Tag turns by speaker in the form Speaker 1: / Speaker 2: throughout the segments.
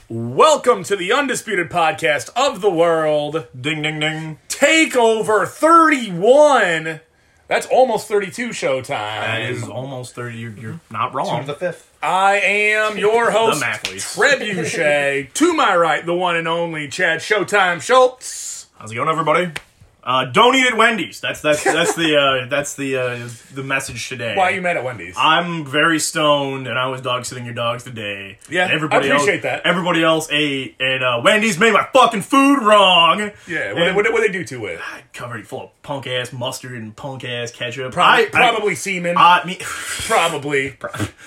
Speaker 1: Welcome to the undisputed podcast of the world.
Speaker 2: Ding, ding, ding.
Speaker 1: Takeover 31. That's almost 32 showtime.
Speaker 2: That is almost 30. You're not wrong.
Speaker 3: The fifth.
Speaker 1: I am your host,
Speaker 2: The Mathletes.
Speaker 1: Trebuchet. To my right, the one and only Chad Showtime Schultz.
Speaker 2: How's it going, everybody? Don't eat at Wendy's. That's the message today.
Speaker 1: Why are you mad at Wendy's?
Speaker 2: I'm very stoned, and I was dog sitting your dogs today.
Speaker 1: Yeah,
Speaker 2: And everybody
Speaker 1: I appreciate
Speaker 2: else,
Speaker 1: that.
Speaker 2: Everybody else ate, and Wendy's made my fucking food wrong.
Speaker 1: Yeah, what they do to it?
Speaker 2: Covered it full of punk ass mustard and punk ass ketchup.
Speaker 1: Probably semen. Probably.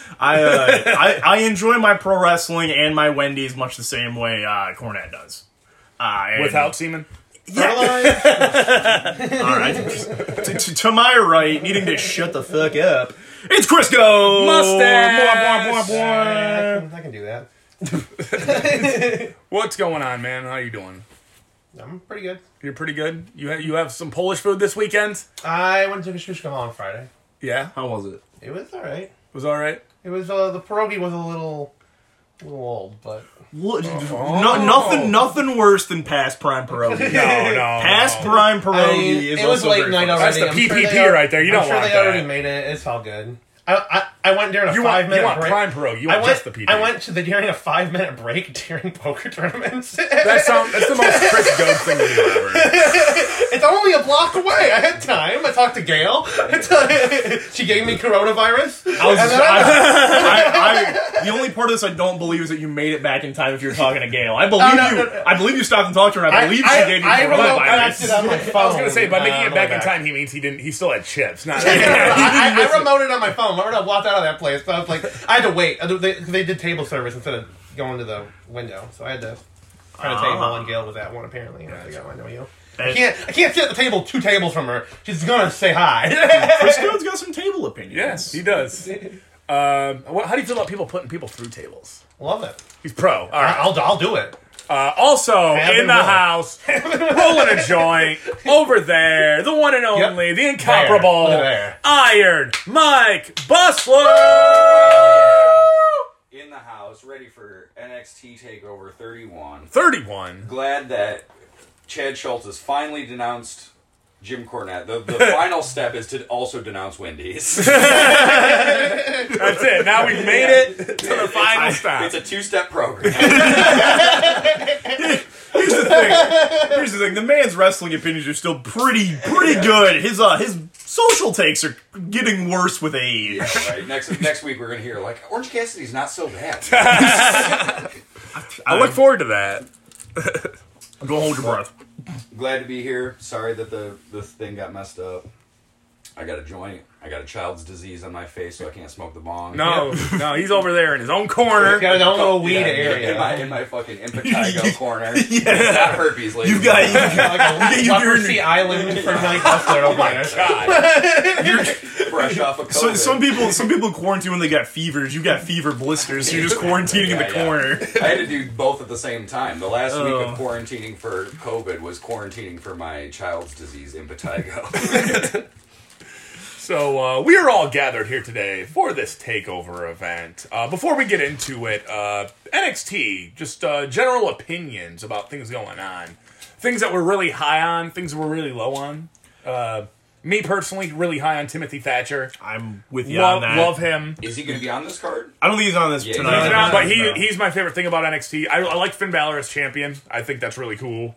Speaker 2: I enjoy my pro wrestling and my Wendy's much the same way Cornette does.
Speaker 1: Without semen?
Speaker 2: Yeah. All right. To my right, needing to shut the fuck up, it's Crisco!
Speaker 1: Mustache!
Speaker 3: I can do that.
Speaker 1: What's going on, man? How you doing?
Speaker 3: I'm pretty good.
Speaker 1: You're pretty good? You have some Polish food this weekend?
Speaker 3: I went to Kosciuszko on Friday.
Speaker 1: Yeah?
Speaker 2: How was it?
Speaker 3: It was alright.
Speaker 1: It was alright?
Speaker 3: It was, the pierogi was a little old, but...
Speaker 2: Nothing worse than past prime pierogi.
Speaker 1: No.
Speaker 2: Past prime pierogi is
Speaker 3: it was
Speaker 2: also
Speaker 3: late
Speaker 2: very
Speaker 3: night
Speaker 2: fun.
Speaker 3: already.
Speaker 1: That's the
Speaker 3: I'm
Speaker 1: PPP
Speaker 3: sure
Speaker 1: right there. You don't
Speaker 3: I'm sure
Speaker 1: want
Speaker 3: they
Speaker 1: that.
Speaker 3: already made it. It's all good. I went during a
Speaker 1: You want
Speaker 3: 5-minute break.
Speaker 1: prime pierogi. You want just the PP.
Speaker 3: I went during a 5-minute break during poker tournaments.
Speaker 1: That's the most Chris Goad thing to do ever.
Speaker 3: It's only a block away. I had time. I talked to Gail. She gave me coronavirus.
Speaker 2: The only part of this I don't believe is that you made it back in time if you're talking to Gail. I believe you. I believe you stopped and talked to her. I believe she gave you
Speaker 3: coronavirus.
Speaker 2: coronavirus.
Speaker 3: On my phone.
Speaker 1: I was gonna say by making it back in
Speaker 3: back.
Speaker 1: time, he means he still had chips. Not
Speaker 3: I remoted on my phone. Remember, I walked out of that place, so I was like, I had to wait. They did table service instead of going to the window, so I had to find a table, and Gail was at one apparently. And I was like, oh, I know you. I can't sit at the table 2 tables from her. She's gonna say hi.
Speaker 2: Chris Goad's got some table opinions.
Speaker 1: Yes, he does. How do you feel about people putting people through tables?
Speaker 3: Love it.
Speaker 1: He's pro. All right.
Speaker 3: I'll do it.
Speaker 1: Also in the house, rolling a joint over there, the one and only, the incomparable,
Speaker 3: there.
Speaker 1: Iron Mike Bustler.
Speaker 4: In the house, ready for NXT TakeOver 31.
Speaker 1: 31.
Speaker 4: Glad that Chad Schultz has finally denounced Jim Cornette. The final step is to also denounce Wendy's.
Speaker 1: That's it. Now we've made it to the final stop.
Speaker 4: It's a 2-step program.
Speaker 2: Here's the thing. The man's wrestling opinions are still pretty good. His social takes are getting worse with age.
Speaker 4: Yeah, right. Next week we're gonna hear like Orange Cassidy's not so bad.
Speaker 1: I look forward to that.
Speaker 2: Go hold your breath.
Speaker 4: Glad to be here. Sorry that the thing got messed up. I got a joint. I got a child's disease on my face, so I can't smoke the bong.
Speaker 1: No, he's over there in his own corner.
Speaker 3: He's got his own little weed area.
Speaker 4: In my fucking impetigo corner. Yeah. Not herpes, ladies.
Speaker 2: You've got
Speaker 3: Like a leprosy island for Mike Bustler over there.
Speaker 1: God.
Speaker 4: fresh off of
Speaker 2: So,
Speaker 4: COVID.
Speaker 2: some people quarantine when they got fevers. You got fever blisters. So you're just quarantining in the corner.
Speaker 4: I had to do both at the same time. The last week
Speaker 2: Oh.
Speaker 4: of quarantining for COVID was quarantining for my child's disease, impetigo.
Speaker 1: So we are all gathered here today for this takeover event. Before we get into it, NXT, just general opinions about things going on. Things that we're really high on, things that we're really low on. Me personally, really high on Timothy Thatcher.
Speaker 2: I'm with you on that.
Speaker 1: Love him.
Speaker 4: Is he going to be on this card?
Speaker 2: I don't think he's on this
Speaker 4: Yeah,
Speaker 2: tonight.
Speaker 1: He's not, but he's my favorite thing about NXT. I like Finn Balor as champion. I think that's really cool.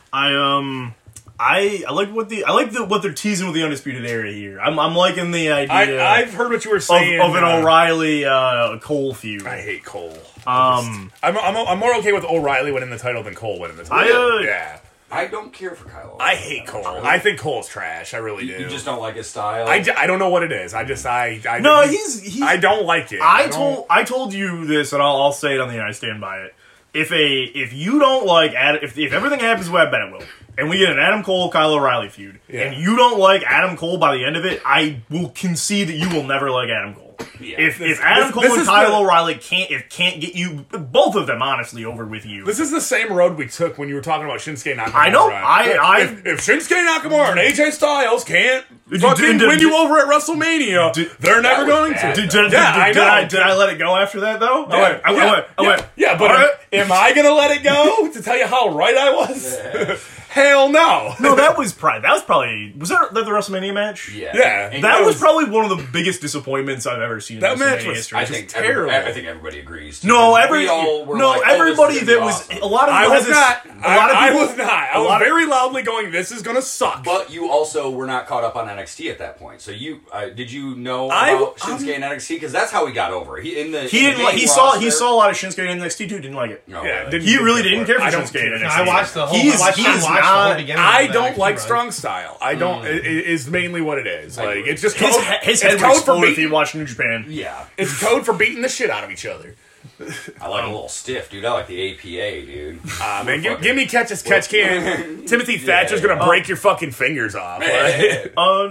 Speaker 2: I like what they're teasing with the Undisputed Era here. I'm liking the idea.
Speaker 1: I've heard what you were saying
Speaker 2: of an O'Reilly Cole feud.
Speaker 1: I hate Cole.
Speaker 2: Um,
Speaker 1: I'm more okay with O'Reilly winning the title than Cole winning the title. Yeah.
Speaker 4: I don't care for Kyle.
Speaker 1: I hate Cole. I think Cole's trash. I really do.
Speaker 4: You just don't like his style?
Speaker 1: I don't know what it is. I don't like it.
Speaker 2: I told you this, and I'll say it on the air. I stand by it. If you don't like if everything happens the way I bet it will, and we get an Adam Cole Kyle O'Reilly feud, and you don't like Adam Cole by the end of it, I will concede that you will never like Adam Cole.
Speaker 4: Yeah.
Speaker 2: If Adam Cole and Kyle O'Reilly can't get you, both of them honestly over with you.
Speaker 1: This is the same road we took when you were talking about Shinsuke Nakamura.
Speaker 2: I know.
Speaker 1: If Shinsuke Nakamura and AJ Styles can't fucking win you over at WrestleMania. They're never going to.
Speaker 2: Did I let it go after that though?
Speaker 1: Yeah,
Speaker 2: I went.
Speaker 1: Yeah, but am I gonna let it go to tell you how right I was?
Speaker 4: Yeah.
Speaker 1: Hell no.
Speaker 2: No, that was probably was that the WrestleMania match?
Speaker 1: Yeah.
Speaker 4: And
Speaker 2: That was probably one of the biggest disappointments I've ever seen.
Speaker 1: That
Speaker 2: in
Speaker 1: match
Speaker 2: WrestleMania
Speaker 1: was-
Speaker 2: history.
Speaker 4: I
Speaker 1: It's
Speaker 4: think
Speaker 1: terrible.
Speaker 4: I think everybody agrees.
Speaker 2: No,
Speaker 4: We all were like, oh,
Speaker 2: everybody
Speaker 4: this is
Speaker 2: that
Speaker 4: gonna be
Speaker 2: was
Speaker 4: awesome.
Speaker 2: a lot of
Speaker 1: I
Speaker 2: people
Speaker 1: was
Speaker 2: had
Speaker 1: not.
Speaker 2: this, a lot of
Speaker 1: I
Speaker 2: people,
Speaker 1: was not. I was very loudly going, this is gonna suck.
Speaker 4: But you also were not caught up on NXT at that point. So you did you know
Speaker 1: I-
Speaker 4: about Shinsuke and NXT? Because that's how he got over. He
Speaker 2: He saw a lot of Shinsuke in NXT too. Didn't like it.
Speaker 4: No,
Speaker 1: Yeah,
Speaker 4: really.
Speaker 2: He really didn't care for
Speaker 1: I don't
Speaker 2: Shinsuke in
Speaker 1: care.
Speaker 2: NXT.
Speaker 3: I watched the whole.
Speaker 2: He's
Speaker 3: I watched the
Speaker 2: not.
Speaker 3: whole beginning.
Speaker 1: I
Speaker 3: of the
Speaker 1: don't
Speaker 3: NXT
Speaker 1: like
Speaker 3: run.
Speaker 1: strong style. I don't. Is mainly what it is.
Speaker 4: I
Speaker 1: Like
Speaker 4: agree.
Speaker 1: it's just
Speaker 2: His
Speaker 1: code.
Speaker 2: head
Speaker 1: It's
Speaker 2: would
Speaker 1: code for
Speaker 2: explode if he
Speaker 1: beating.
Speaker 2: watched New Japan.
Speaker 4: Yeah,
Speaker 1: It's code for beating the shit out of each other.
Speaker 4: I like a little stiff, dude. I like the APA, dude.
Speaker 1: Man, give me catch as catch can. Timothy Thatcher's gonna break your fucking fingers off. Like,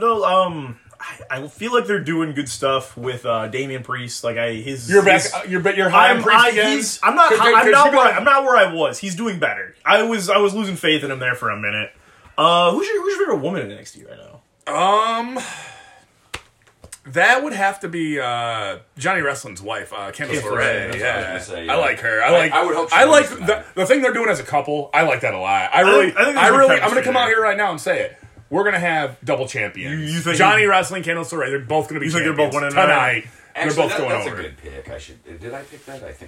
Speaker 2: I feel like they're doing good stuff with Damian Priest. Like
Speaker 1: you're back. You're high on Priest again.
Speaker 2: I'm not.
Speaker 1: Could
Speaker 2: I'm
Speaker 1: you
Speaker 2: not
Speaker 1: go-
Speaker 2: where I was. He's doing better. I was losing faith in him there for a minute. Who's your favorite woman in NXT right now?
Speaker 1: That would have to be Johnny Wrestling's wife, Candice
Speaker 2: Candice
Speaker 1: LeRae.
Speaker 2: LeRae,
Speaker 1: Yeah.
Speaker 4: I was gonna say,
Speaker 1: I
Speaker 4: yeah.
Speaker 1: like her.
Speaker 4: I would hope she
Speaker 1: I like
Speaker 4: wins tonight.
Speaker 1: the thing they're doing as a couple. I like that a lot.
Speaker 2: I think there's
Speaker 1: I'm
Speaker 2: good
Speaker 1: gonna
Speaker 2: chemistry
Speaker 1: come out
Speaker 2: there.
Speaker 1: here right now and say it. We're gonna have double champions.
Speaker 2: You think-
Speaker 1: Johnny Wrestling, Candice LeRae? They're both gonna be.
Speaker 2: You think they're
Speaker 1: champions
Speaker 2: both winning
Speaker 1: tonight?
Speaker 4: Actually,
Speaker 1: they're both going
Speaker 4: that's
Speaker 1: over.
Speaker 4: a good pick. Did I pick that? I think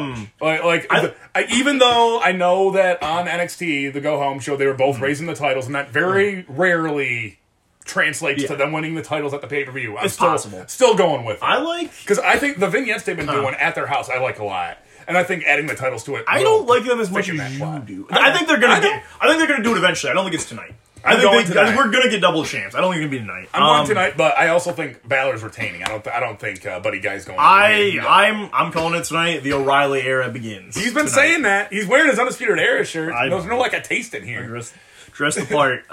Speaker 1: Even though I know that on NXT, the Go Home show, they were both raising the titles, and that very rarely translates to them winning the titles at the pay per view.
Speaker 2: It's possible.
Speaker 1: Still going with it.
Speaker 2: I like.
Speaker 1: Because I think the vignettes they've been doing at their house, I like a lot, and I think adding the titles to it.
Speaker 2: I don't like them as much
Speaker 1: thicken
Speaker 2: as
Speaker 1: that
Speaker 2: you
Speaker 1: plot.
Speaker 2: do. I think they're gonna do it eventually. I don't think it's tonight. I
Speaker 1: going
Speaker 2: think
Speaker 1: tonight.
Speaker 2: we're gonna get double champs. I don't think it's gonna be tonight.
Speaker 1: I'm going tonight, but I also think Balor's retaining. I don't think Buddy Guy's going.
Speaker 2: I'm calling it tonight. The O'Reilly era begins.
Speaker 1: He's been
Speaker 2: tonight.
Speaker 1: saying that. He's wearing his Undisputed Era shirt.
Speaker 2: I-
Speaker 1: There's no like a taste in here.
Speaker 2: Dress the part.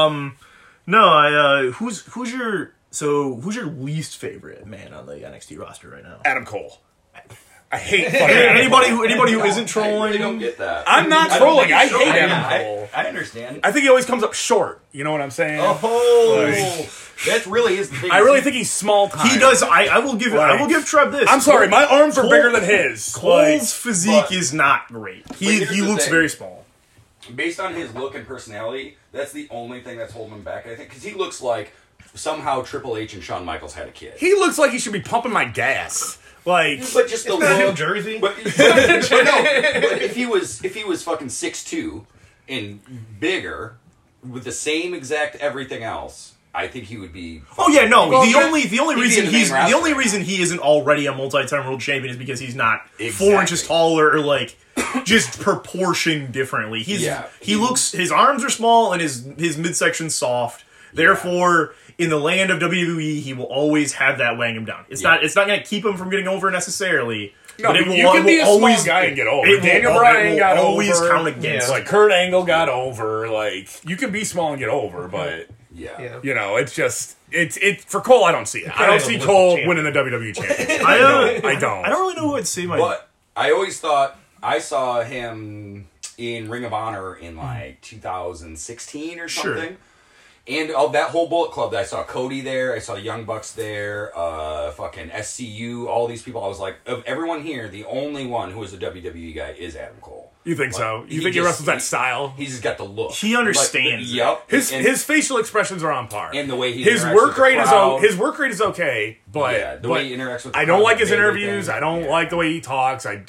Speaker 2: No, who's your least favorite man on the NXT roster right now?
Speaker 1: Adam Cole. I hate fucking Adam
Speaker 2: Anybody
Speaker 1: Cole.
Speaker 2: who isn't
Speaker 4: I
Speaker 2: trolling.
Speaker 4: really don't get that.
Speaker 1: I'm not
Speaker 4: I don't
Speaker 1: trolling.
Speaker 4: think
Speaker 1: I
Speaker 4: it's
Speaker 1: hate
Speaker 4: trolling.
Speaker 1: Adam Cole.
Speaker 4: I understand.
Speaker 1: I think he always comes up short. You know what I'm saying?
Speaker 4: Oh, that really is the thing.
Speaker 1: I really think he's small time.
Speaker 2: He does. I will give Trev this.
Speaker 1: I'm sorry, my arms are
Speaker 2: Cole-
Speaker 1: bigger than his.
Speaker 2: Cole's physique
Speaker 4: but-
Speaker 2: is not great. He
Speaker 4: here's the
Speaker 2: looks
Speaker 4: thing.
Speaker 2: very small.
Speaker 4: Based on his look and personality, that's the only thing that's holding him back. I think because he looks like somehow Triple H and Shawn Michaels had a kid.
Speaker 1: He looks like he should be pumping my gas. Like,
Speaker 4: But just the
Speaker 3: Isn't that New
Speaker 4: look.
Speaker 3: Jersey?
Speaker 4: But if he was fucking 6'2" and bigger with the same exact everything else, I think he would be.
Speaker 2: Oh yeah, no.
Speaker 4: Well,
Speaker 2: the only
Speaker 4: he'd be
Speaker 2: reason
Speaker 4: in the main roster.
Speaker 2: reason he isn't already a multi-time world champion is because he's not 4
Speaker 4: Exactly.
Speaker 2: inches taller or like just proportioned differently. He looks, his arms are small and his midsection soft. Therefore, in the land of WWE, he will always have that weighing him down. It's not going to keep him from getting over necessarily.
Speaker 1: no,
Speaker 2: but it will,
Speaker 1: you can be a
Speaker 2: always,
Speaker 1: small guy and get over.
Speaker 2: it will-
Speaker 1: Daniel
Speaker 2: it
Speaker 1: Bryan
Speaker 2: will
Speaker 1: got
Speaker 2: always
Speaker 1: over.
Speaker 2: count against.
Speaker 3: Yeah.
Speaker 1: Like Kurt Angle got over. Like you can be small and get over, but
Speaker 3: Yeah.
Speaker 1: you know, it's just it's for Cole. I don't see it. I don't see
Speaker 3: Angle's
Speaker 1: Cole
Speaker 3: champion.
Speaker 1: winning the WWE championship.
Speaker 2: I don't.
Speaker 1: I don't.
Speaker 2: I don't really know who I'd say my.
Speaker 4: But I always thought I saw him in Ring of Honor in like 2016 or
Speaker 2: Sure.
Speaker 4: something. And of that whole Bullet Club, I saw Cody there, I saw Young Bucks there, fucking SCU, all these people. I was like, of everyone here, the only one who is a WWE guy is Adam Cole.
Speaker 1: You think
Speaker 4: Like,
Speaker 1: so? You
Speaker 4: he
Speaker 1: think he
Speaker 4: just-
Speaker 1: wrestles that style?
Speaker 4: He's just got the look.
Speaker 2: He understands it.
Speaker 4: Yep.
Speaker 1: His facial expressions are on par.
Speaker 4: And the way he
Speaker 1: his
Speaker 4: interacts
Speaker 1: work
Speaker 4: with the
Speaker 1: rate
Speaker 4: crowd.
Speaker 1: his work rate is okay, but
Speaker 4: Yeah, the way he interacts with the
Speaker 1: I don't
Speaker 4: crowd,
Speaker 1: like his
Speaker 4: the baby
Speaker 1: interviews.
Speaker 4: thing.
Speaker 1: I don't
Speaker 4: Yeah.
Speaker 1: like the way he talks. I'm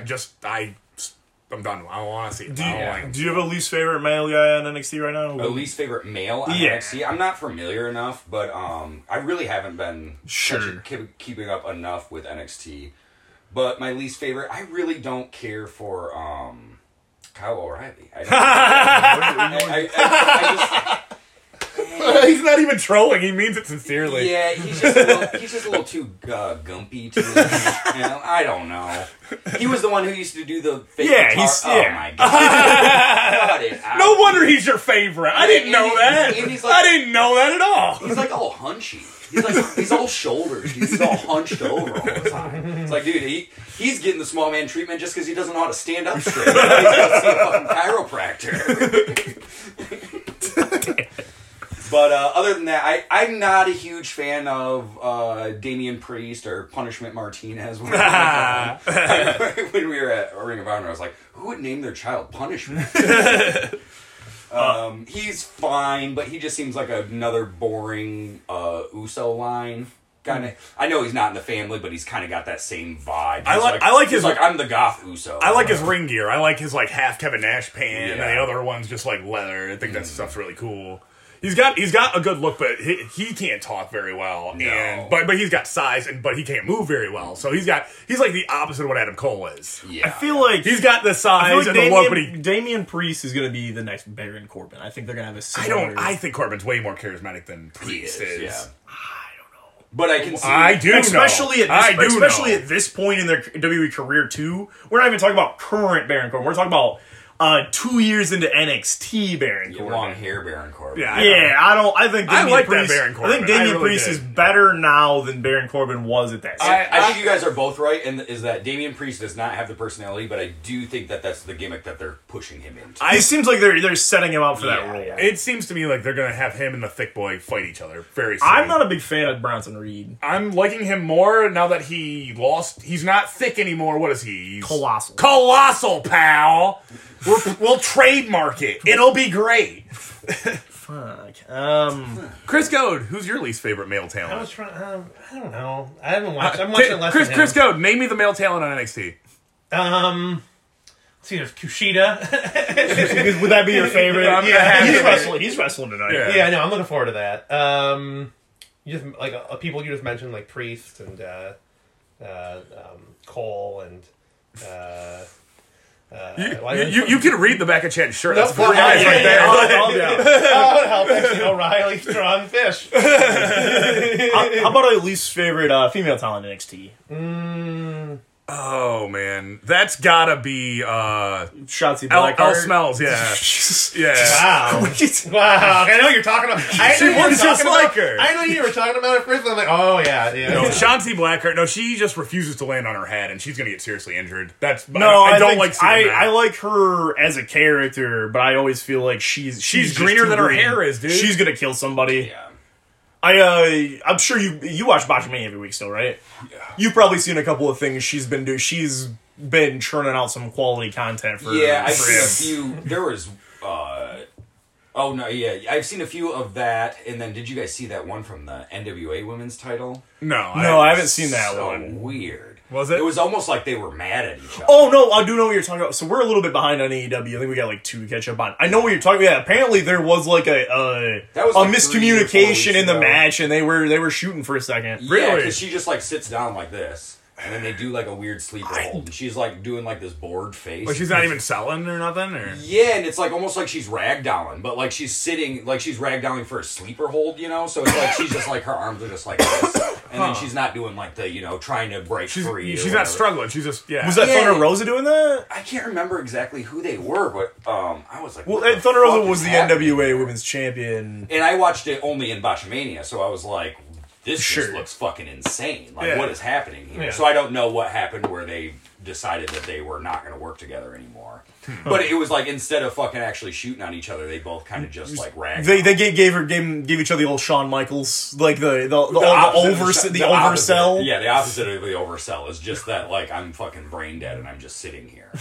Speaker 1: done. I don't want to see it. I don't like him.
Speaker 2: Do you have a least favorite male guy on NXT right now?
Speaker 4: A least favorite male on
Speaker 2: Yeah.
Speaker 4: NXT. I'm not familiar enough, but I really haven't been
Speaker 2: Sure.
Speaker 4: keeping up enough with NXT. But my least favorite, I really don't care for Kyle O'Reilly. I
Speaker 1: He's not even trolling. He means it sincerely.
Speaker 4: yeah, he's just a little too gumpy to me. You know, I don't know. He was the one who used to do the fake
Speaker 2: Yeah,
Speaker 4: guitar.
Speaker 2: he's-
Speaker 4: Oh
Speaker 2: yeah.
Speaker 4: my god! Cut it out.
Speaker 1: No wonder he's your favorite. I didn't know that.
Speaker 4: and he's like-
Speaker 1: I didn't know that at all.
Speaker 4: He's like all hunchy. He's all shoulders. He's all hunched over all the time. It's like, dude, he's getting the small man treatment just because he doesn't know how to stand up straight. He's got to see a fucking chiropractor. But other than that, I'm not a huge fan of Damian Priest or Punishment Martinez. When we were at Ring of Honor, I was like, who would name their child Punishment? He's fine, but he just seems like another boring Uso line. Kind of. I know he's not in the family, but he's kind of got that same vibe.
Speaker 1: I like his
Speaker 4: I'm the goth Uso.
Speaker 1: I like his ring gear. I like his like half Kevin Nash pant, and
Speaker 4: Yeah.
Speaker 1: the other one's just like leather. I think that stuff's really cool. He's got a good look, but he can't talk very well.
Speaker 4: No.
Speaker 1: And but he's got size, but he can't move very well. So he's like the opposite of what Adam Cole is.
Speaker 4: Yeah.
Speaker 2: I feel like
Speaker 1: He's got the
Speaker 2: I
Speaker 1: size
Speaker 2: feel like
Speaker 1: and the look, but he.
Speaker 2: Damian Priest is going to be the next Baron Corbin. I think they're going to have a similar...
Speaker 1: I think Corbin's way more charismatic than Priest is.
Speaker 4: Yeah. But I can see.
Speaker 1: I do
Speaker 2: especially
Speaker 1: know.
Speaker 2: at this,
Speaker 1: I do
Speaker 2: especially
Speaker 1: know.
Speaker 2: at this point in their WWE career too. We're not even talking about current Baron Corbin. We're talking about 2 years into NXT Baron Corbin.
Speaker 4: long hair Baron Corbin.
Speaker 1: Yeah.
Speaker 2: I think Damian
Speaker 1: like that
Speaker 2: Priest,
Speaker 1: Baron Corbin.
Speaker 2: I think Damian
Speaker 1: I really
Speaker 2: Priest
Speaker 1: did.
Speaker 2: is better now than Baron Corbin was at that time.
Speaker 4: I think you guys are both right, and is that Damian Priest does not have the personality, but I do think that that's the gimmick that they're pushing him into.
Speaker 2: It seems like they're setting him up for that
Speaker 4: Yeah,
Speaker 2: role.
Speaker 4: yeah.
Speaker 1: It seems to me like they're gonna have him and the thick boy fight each other very soon.
Speaker 2: I'm not a big fan of Bronson Reed.
Speaker 1: I'm liking him more now that he lost. He's not thick anymore. What is he? He's
Speaker 2: Colossal.
Speaker 1: Colossal, pal. We'll trademark it. It'll be great.
Speaker 2: Fuck.
Speaker 1: Chris Goad, who's your least favorite male
Speaker 3: I
Speaker 1: talent?
Speaker 3: was trying. I don't know. I haven't watched. I'm watching less than him.
Speaker 1: Chris Goad, name me the male talent on NXT.
Speaker 3: Let's see, there's Kushida.
Speaker 2: Would that be your favorite?
Speaker 3: Yeah.
Speaker 2: He's wrestling tonight.
Speaker 1: Yeah.
Speaker 3: Yeah, I know. I'm looking forward to that. You just like people you just mentioned, like Priest and Cole and.
Speaker 1: You can read the back of Chad's shirt. That's
Speaker 3: Nope.
Speaker 1: three eyes right there.
Speaker 3: Oh, help! Actually, O'Reilly, strong fish.
Speaker 2: How about a least favorite female talent in NXT?
Speaker 1: Oh man, that's gotta be
Speaker 2: Shotzi
Speaker 1: L
Speaker 2: Blackheart.
Speaker 1: Smells. Yeah, yeah.
Speaker 3: Wow! Wow! I know what you're talking about. I
Speaker 1: She
Speaker 3: know you were
Speaker 1: looks just
Speaker 3: talking
Speaker 1: like
Speaker 3: about-
Speaker 1: her.
Speaker 3: I know you were talking about it first. I'm like, oh yeah.
Speaker 1: No, Shanti Blackheart. No, she just refuses to land on her head, and she's gonna get seriously injured. That's
Speaker 2: No,
Speaker 1: I don't
Speaker 2: think
Speaker 1: like seeing that.
Speaker 2: I like her as a character, but I always feel like she's just
Speaker 1: greener
Speaker 2: too
Speaker 1: than her
Speaker 2: green.
Speaker 1: hair is, dude.
Speaker 2: She's gonna kill somebody.
Speaker 4: Yeah.
Speaker 2: I'm sure you watch Botchamania every week still, right? Yeah. You've probably seen a couple of things she's been doing. She's been churning out some quality content for
Speaker 4: Yeah, I've
Speaker 2: for
Speaker 4: seen
Speaker 2: him.
Speaker 4: a few. There was. Oh no, yeah, I've seen a few of that. And then, did you guys see that one from the NWA Women's Title?
Speaker 1: No,
Speaker 2: I haven't seen that
Speaker 4: So
Speaker 2: one.
Speaker 4: weird.
Speaker 1: Was it?
Speaker 4: It was almost like they were mad at each other.
Speaker 2: Oh no, I do know what you're talking about. So we're a little bit behind on AEW. I think we got like 2 to catch up on. I know what you're talking about. Yeah, apparently there was like a
Speaker 4: That was like 3 or 4
Speaker 2: miscommunication in the
Speaker 4: weeks ago.
Speaker 2: match, and they were shooting for a second.
Speaker 4: Yeah,
Speaker 1: Really?
Speaker 4: because she just like sits down like this, and then they do like a weird sleeper hold, and she's like doing like this bored face.
Speaker 1: But she's not even selling or nothing, or
Speaker 4: Yeah, and it's like almost like she's ragdolling, but like she's sitting, like she's ragdolling for a sleeper hold, you know? So it's like she's just like, her arms are just like this. And then she's not doing like the, trying to break free. or
Speaker 1: she's not
Speaker 4: whatever.
Speaker 1: struggling. She's just
Speaker 2: Was that
Speaker 4: Yeah.
Speaker 2: Thunder Rosa doing that?
Speaker 4: I can't remember exactly who they were, but I was like,
Speaker 2: Well,
Speaker 4: what the
Speaker 2: Thunder Rosa
Speaker 4: fuck
Speaker 2: was
Speaker 4: is
Speaker 2: the
Speaker 4: happening
Speaker 2: NWA
Speaker 4: here?
Speaker 2: Women's Champion.
Speaker 4: And I watched it only in Botchamania, so I was like, this just
Speaker 2: Sure.
Speaker 4: looks fucking insane. Like,
Speaker 1: Yeah.
Speaker 4: what is happening here?
Speaker 3: Yeah.
Speaker 4: So I don't know what happened where they decided that they were not going to work together anymore. But it was like, instead of fucking actually shooting on each other, they both kind of just like ragged.
Speaker 2: They gave each other the old Shawn Michaels, like the
Speaker 4: opposite-
Speaker 2: the
Speaker 4: opposite-
Speaker 2: oversell.
Speaker 4: Yeah, the opposite of the oversell is just that, like, I'm fucking brain dead and I'm just sitting here.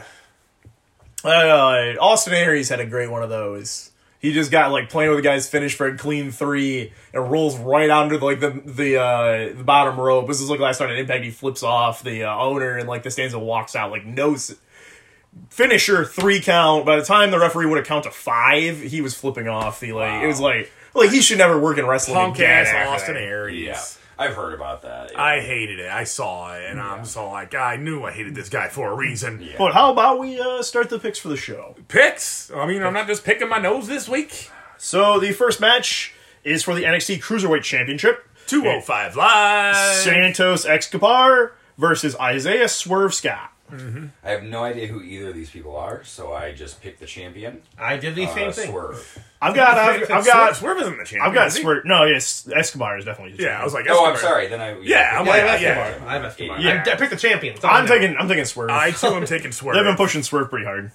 Speaker 4: Like,
Speaker 2: Austin Aries had a great one of those. He just got like playing with the guy's finish for a clean 3 and rolls right onto like the bottom rope. This is like last time at Impact. He flips off the owner and like the stanza walks out like finisher 3 count. By the time the referee would have count to 5, he was flipping off the like.
Speaker 4: Wow.
Speaker 2: It was like he should never work in wrestling.
Speaker 1: punk
Speaker 2: again
Speaker 1: ass
Speaker 2: after
Speaker 1: Austin
Speaker 2: that.
Speaker 1: Aries.
Speaker 4: yeah, I've heard about that. Yeah.
Speaker 1: I hated it. I saw it, and I'm so like, I knew I hated this guy for a reason.
Speaker 4: Yeah.
Speaker 2: But how about we start the picks for the show?
Speaker 1: Picks. I mean, I'm not just picking my nose this week.
Speaker 2: So the first match is for the NXT Cruiserweight Championship.
Speaker 1: 205 Live.
Speaker 2: Santos Escobar versus Isaiah Swerve Scott.
Speaker 4: I have no idea who either of these people are, so I just picked the champion.
Speaker 3: I did the same thing.
Speaker 4: Swerve.
Speaker 2: I've got
Speaker 1: Swerve isn't the champion.
Speaker 2: I've got
Speaker 1: is he?
Speaker 2: Swerve. No, yes, Escobar is definitely the
Speaker 1: Yeah,
Speaker 2: champion.
Speaker 1: I was like,
Speaker 4: Oh, I'm
Speaker 1: Escobar.
Speaker 4: sorry. Then I
Speaker 1: Yeah, I'm
Speaker 3: Yeah,
Speaker 1: like,
Speaker 3: I have
Speaker 1: yeah.
Speaker 3: Escobar. I have Escobar.
Speaker 2: Yeah.
Speaker 3: I picked the champion.
Speaker 2: I'm taking Swerve.
Speaker 1: I too am taking Swerve.
Speaker 2: They've been pushing Swerve pretty hard.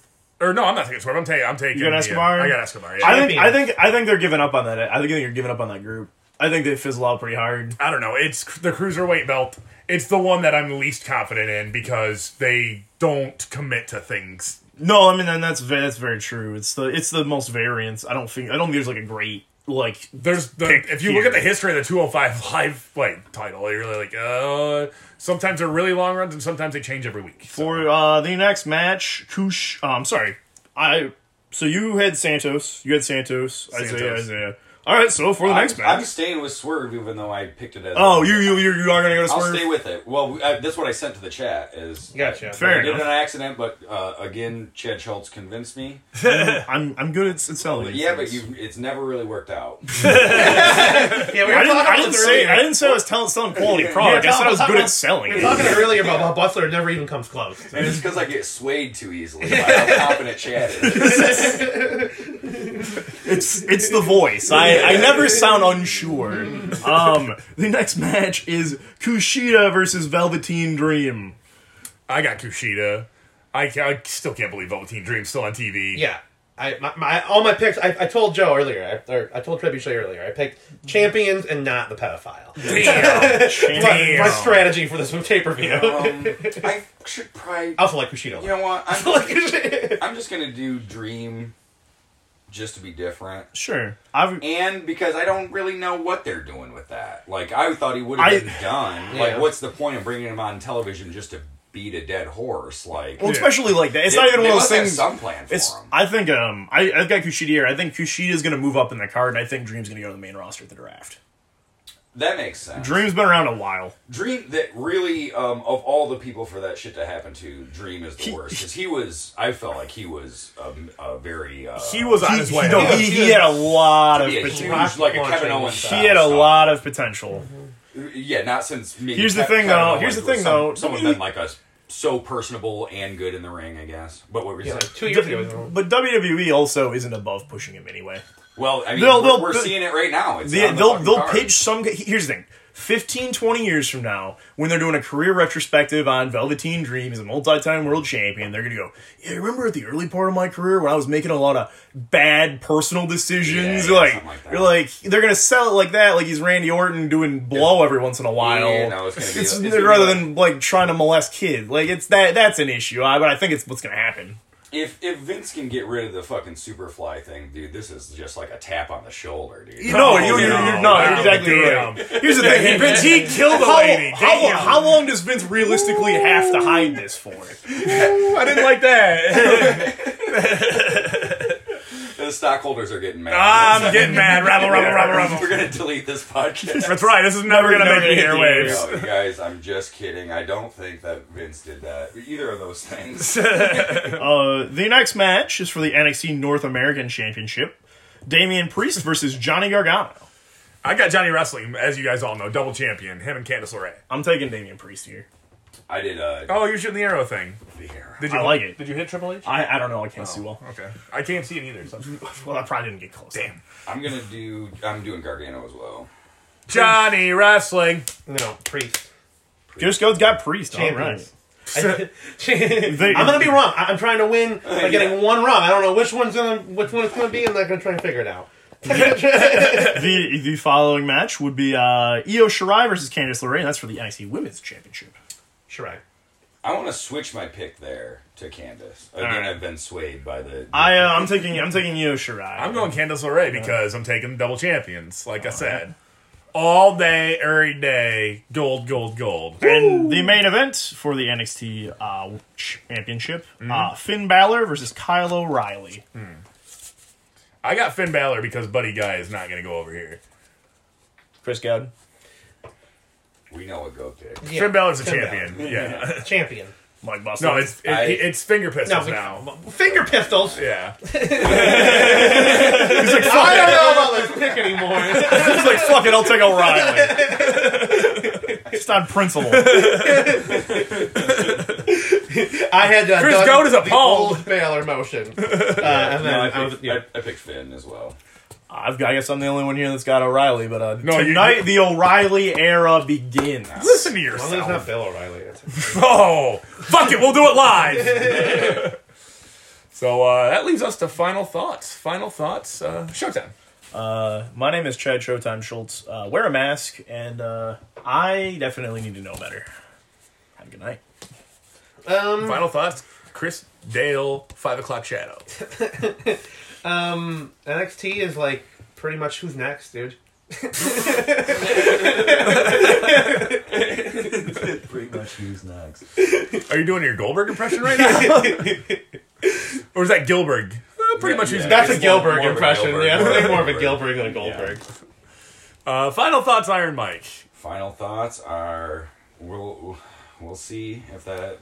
Speaker 1: Or no, I'm not taking Swerve. I'm taking.
Speaker 2: You got Escobar?
Speaker 1: I got Escobar. Yeah.
Speaker 2: I think they're giving up on that. I think they're giving up on that group. I think they fizzle out pretty hard.
Speaker 1: I don't know. It's the cruiserweight belt. It's the one that I'm least confident in because they don't commit to things.
Speaker 2: No, I mean, and that's very true. It's the most variance. I don't think there's like a great like.
Speaker 1: If you look at the history of the 205 Live title, you're really like, sometimes they're really long runs and sometimes they change every week.
Speaker 2: For the next match, I'm sorry, so you had Santos, Isaiah. All right, so for the next match,
Speaker 4: I'm staying with Swerve, even though I picked it as.
Speaker 2: Oh, you are gonna go to Swerve.
Speaker 4: I'll stay with it. Well, that's what I sent to the chat. Is
Speaker 3: gotcha.
Speaker 2: Fair
Speaker 4: I did
Speaker 2: enough.
Speaker 4: it on accident, but again, Chad Schultz convinced me.
Speaker 2: I'm good at selling.
Speaker 4: Yeah, but it's never really worked out.
Speaker 3: Yeah, we were
Speaker 2: I didn't say I was selling quality product. I said I was good at selling.
Speaker 3: We were talking earlier about how Butler never even comes close.
Speaker 4: And it's because I get swayed too easily by how confident Chad is.
Speaker 2: It's the voice. I never sound unsure. The next match is Kushida versus Velveteen Dream.
Speaker 1: I got Kushida. I still can't believe Velveteen Dream's still on TV.
Speaker 3: Yeah. All my picks, I told Joe earlier, I told Trebuchet earlier, I picked champions and not the pedophile.
Speaker 1: Damn.
Speaker 3: My strategy for this pay-per-view.
Speaker 4: I should probably.
Speaker 3: I also like Kushida.
Speaker 4: You know what?
Speaker 3: I like Kushida.
Speaker 4: I'm just gonna do Dream, just to be different.
Speaker 2: Sure.
Speaker 4: And because I don't really know what they're doing with that. Like, I thought he would have been done.
Speaker 3: Yeah.
Speaker 4: Like, what's the point of bringing him on television just to beat a dead horse? Like,
Speaker 2: Well, especially like that. It's not even one of those things.
Speaker 4: Some plan for him.
Speaker 2: I think I've got Kushida here. I think Kushida's going to move up in the card, and I think Dream's going to go to the main roster at the draft.
Speaker 4: That makes sense.
Speaker 2: Dream's been around a while.
Speaker 4: Dream, that really, of all the people for that shit to happen to, Dream is the worst. Because I felt like he was a very...
Speaker 1: He was on his way.
Speaker 2: He had a lot of
Speaker 4: huge,
Speaker 2: potential.
Speaker 4: like a Kevin Owens
Speaker 2: He had a lot of potential.
Speaker 4: Yeah, not since maybe
Speaker 2: Here's the thing, though.
Speaker 4: Someone's been like us. So personable and good in the ring, I guess. But what were you saying?
Speaker 3: 2 years ago.
Speaker 2: But WWE also isn't above pushing him anyway.
Speaker 4: Well, I mean, we're seeing it right now.
Speaker 2: They'll pitch some... Here's the thing. 15, 20 years from now, when they're doing a career retrospective on Velveteen Dream, he's a multi-time world champion, they're going to go, yeah, remember at the early part of my career when I was making a lot of bad personal decisions?
Speaker 4: Yeah,
Speaker 2: they're going to sell it like that, like he's Randy Orton doing blow every once in a while.
Speaker 4: Yeah, no, it's
Speaker 2: rather than like trying to molest kids. Like, that's an issue, but I think it's what's going to happen.
Speaker 4: If Vince can get rid of the fucking Superfly thing, dude, this is just like a tap on the shoulder, dude.
Speaker 2: You're exactly right. Here's the thing, Vince,
Speaker 1: he killed the lady.
Speaker 2: How long does Vince realistically have to hide this for?
Speaker 1: I didn't like that.
Speaker 4: The stockholders are getting mad.
Speaker 1: I'm getting mad. Rabble.
Speaker 4: We're going to delete this podcast.
Speaker 1: That's right. This is never going to make me airwaves.
Speaker 4: No, you guys, I'm just kidding. I don't think that Vince did that. Either of those things.
Speaker 2: The next match is for the NXT North American Championship. Damian Priest versus Johnny Gargano.
Speaker 1: I got Johnny Wrestling, as you guys all know, double champion. Him and Candice LeRae.
Speaker 2: I'm taking Damian Priest here.
Speaker 4: I did.
Speaker 1: Oh, you're shooting the arrow thing.
Speaker 2: I like it.
Speaker 1: Did you hit Triple H?
Speaker 2: I don't know. I can't see well.
Speaker 1: Okay. I can't see it either. So.
Speaker 2: Well, I probably didn't get close.
Speaker 1: Damn.
Speaker 4: I'm doing Gargano as well.
Speaker 1: Johnny Wrestling.
Speaker 3: No, Priest.
Speaker 2: Just got Priest. All
Speaker 3: Champions.
Speaker 2: right.
Speaker 3: I'm gonna be wrong. I'm trying to win by getting one wrong. I don't know which one it's gonna be. I'm not gonna try and figure it out.
Speaker 2: The following match would be Io Shirai versus Candice LeRae, and that's for the NXT Women's Championship.
Speaker 3: Shirai.
Speaker 4: I want to switch my pick there to Candice. Again,
Speaker 2: right.
Speaker 4: I've been swayed by the.
Speaker 2: I'm taking Io Shirai.
Speaker 1: I'm going Candice LeRae because I'm taking double champions. Like I said, all day, every day, gold.
Speaker 2: And the main event for the NXT Championship, Finn Balor versus Kyle O'Reilly.
Speaker 1: I got Finn Balor because Buddy Guy is not going to go over here.
Speaker 2: Chris Gowden.
Speaker 4: We know what go pick.
Speaker 3: Yeah,
Speaker 1: Finn Balor's a
Speaker 3: Finn
Speaker 1: champion.
Speaker 3: Balor.
Speaker 1: Yeah.
Speaker 3: Champion.
Speaker 2: Mike Buster.
Speaker 1: No, it's finger pistols now.
Speaker 3: Finger pistols.
Speaker 1: Yeah.
Speaker 3: I don't know about this pick anymore.
Speaker 2: He's like, fuck it, I'll take O'Reilly. Just on principle.
Speaker 3: I had
Speaker 1: Chris Goat is appalled.
Speaker 3: old Balor motion. And then
Speaker 4: I picked Finn as well.
Speaker 2: I guess I'm the only one here that's got O'Reilly, but
Speaker 1: No,
Speaker 2: tonight the O'Reilly era begins.
Speaker 1: Listen to
Speaker 3: As long as it's not
Speaker 1: yourself.
Speaker 3: Bill O'Reilly.
Speaker 1: Oh, fuck it, we'll do it live. So that leaves us to final thoughts. Final thoughts. Showtime.
Speaker 2: My name is Chad Showtime Schultz. Wear a mask, and I definitely need to know better. Have a good night.
Speaker 1: Final thoughts. Chris Dale, 5 o'clock shadow.
Speaker 3: NXT is like pretty much who's next, dude.
Speaker 4: Pretty much who's next.
Speaker 1: Are you doing your Goldberg impression right now? Or is that Gilbert? Pretty much who's
Speaker 3: That's
Speaker 1: next.
Speaker 3: a Gilbert
Speaker 4: more of a
Speaker 3: impression.
Speaker 4: Gilbert.
Speaker 3: Yeah,
Speaker 4: More
Speaker 3: it's
Speaker 4: of a
Speaker 3: more of a
Speaker 4: Gilbert.
Speaker 3: Gilbert than a Goldberg.
Speaker 1: Final thoughts, Iron Mike.
Speaker 4: Final thoughts are we'll see if that.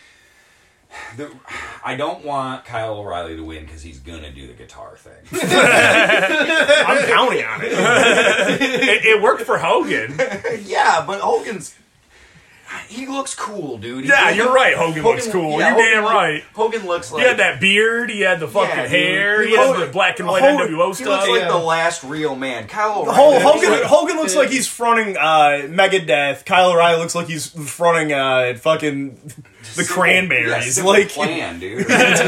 Speaker 4: I don't want Kyle O'Reilly to win because he's gonna do the guitar thing.
Speaker 2: I'm counting on it.
Speaker 1: It worked for Hogan.
Speaker 4: Yeah, but he looks cool, dude.
Speaker 1: Yeah, you're right. Hogan looks cool.
Speaker 4: yeah,
Speaker 1: You're damn right.
Speaker 4: Hogan looks like
Speaker 1: He had that beard. He had the fucking
Speaker 4: Yeah, dude.
Speaker 1: hair.
Speaker 4: He
Speaker 1: He had
Speaker 4: looks-
Speaker 1: the black and white
Speaker 2: Hogan-
Speaker 1: NWO
Speaker 4: he looks
Speaker 1: stuff.
Speaker 4: like
Speaker 3: Yeah.
Speaker 4: the last real man. Kyle O'Reilly.
Speaker 2: Hogan looks like he's fronting Megadeth. Kyle O'Reilly looks like he's fronting fucking the Cranberries.
Speaker 4: simple
Speaker 2: Like,
Speaker 4: plan, dude.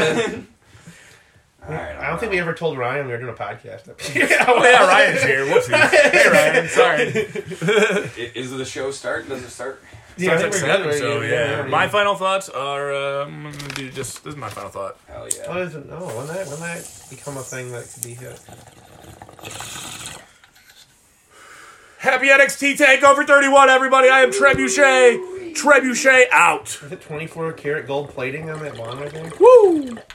Speaker 4: All right,
Speaker 3: I don't think we ever told Ryan we were doing a podcast.
Speaker 1: Oh yeah, Ryan's here. Whoopsies. Hey Ryan, sorry.
Speaker 4: Is the show start? Does it start?
Speaker 3: Yeah, I
Speaker 1: Starts
Speaker 3: think
Speaker 1: at
Speaker 3: we're
Speaker 1: 7,
Speaker 3: good.
Speaker 1: so yeah. My final thoughts are I'm gonna do just this is my final thought.
Speaker 4: Hell yeah.
Speaker 3: What is it? No, when that become a thing that could be hit.
Speaker 1: Happy NXT Takeover 31, everybody. I am Trebuchet. Trebuchet out.
Speaker 3: Is it 24 karat gold plating on that wand right there?
Speaker 1: Woo!